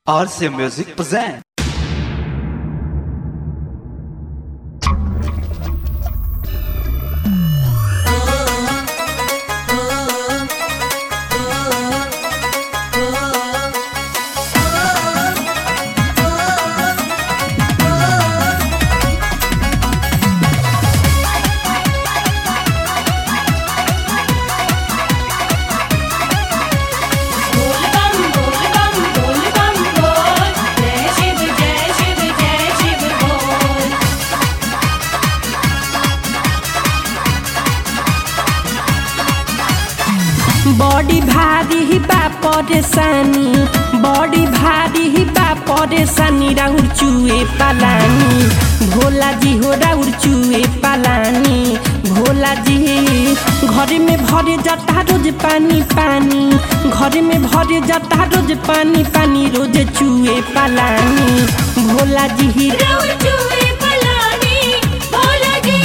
RC Music present. बड़ी भारी ही बा परेशानी, बड़ी भारी ही बा परेशानी, राउर चुए पालानी, भोला जी हो राउर चुए पालानी, भोला जी घर में भरे जाता रोज पानी पानी, घर में भरे जाता रोज पानी पानी, रोज चुए पालानी, भोला जी राउर चुए पालानी, भोला जी।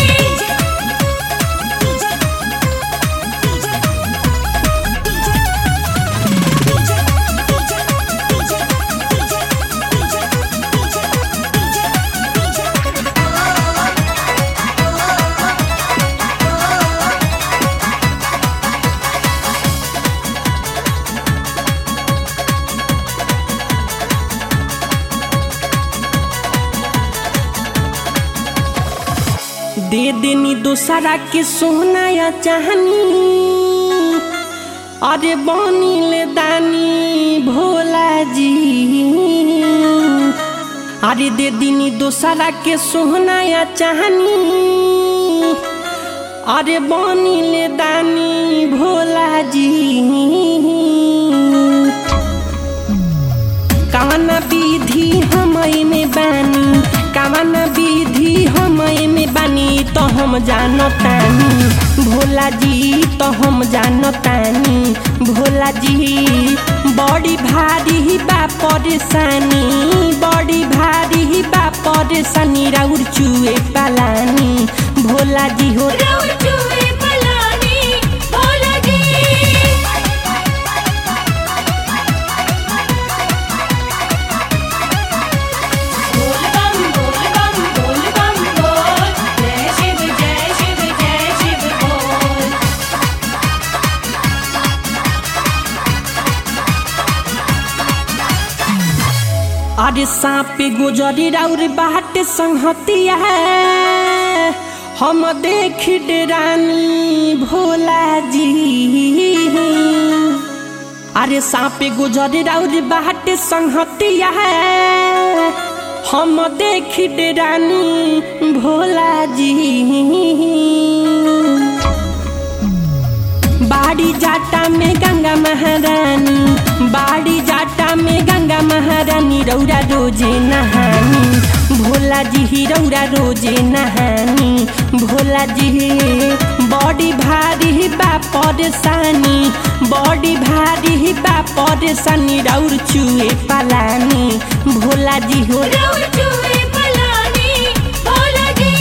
दे देनी दोसरा के सोना या चाहनी, अरे बनी ले दानी भोला जी, अरे दे देनी दोसरा के सोना या चाहनी, अरे बनी ले दानी भोला जी। कावन विधि हम में बानी, कावन विधि हम में बानी, तो हम जानतानी भोला जी, तो हम जानतानी भोला जी। बड़ी भारी बा परेशानी, बड़ी भारी बा परेशानी, राउर चुए पालानी, भोला जी हो राउर चुए पालानी, भोला जी। अरे सांप गुजरी राउर बाट संहतिया, हम देख डरानी भोला जी। अरे सांप गुजरी राउर बाट संहतिया, हम देख डरानी भोला जी। बाड़ी जाटा में गंगा महारानी, बाड़ी जाटा में गंगा महारानी, रौरा रोजे नहानी भोला जी, रौरा रोजे नहानी भोला जी। बड़ी भारी बा परेशानी, बड़ी भारी बा परेशानी, राउर चुए पालानी भोला जी हो राउर चुए पालानी, भोला जी।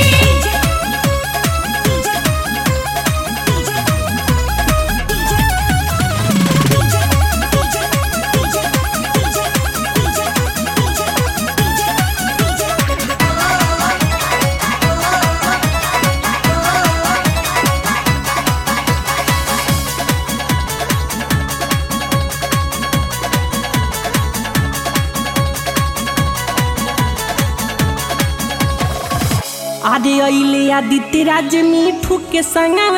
अरे अइले आदित्य राज मिठू के संगवा,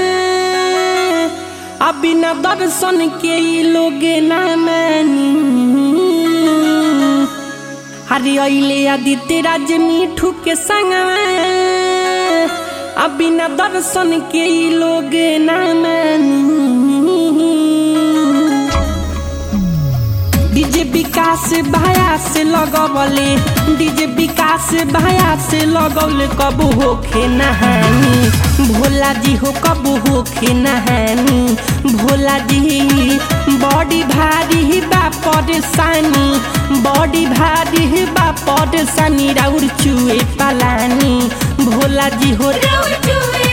अभी न दर्शन के लोग ना मानी। अरे अइले आदित्य राज मिठू के संगवा, अभी न दर्शन के लोग ना मानी। डीजे विकास भाया से लगवले, डीजे विकास भाया से लगवले, कब होखे नहानी भोला जी हो, कब होखे नहानी भोला जी। बड़ी भारी बा परेशानी, बड़ी भारी बा परेशानी, राउर चुए पालानी भोला जी हो राउर चुए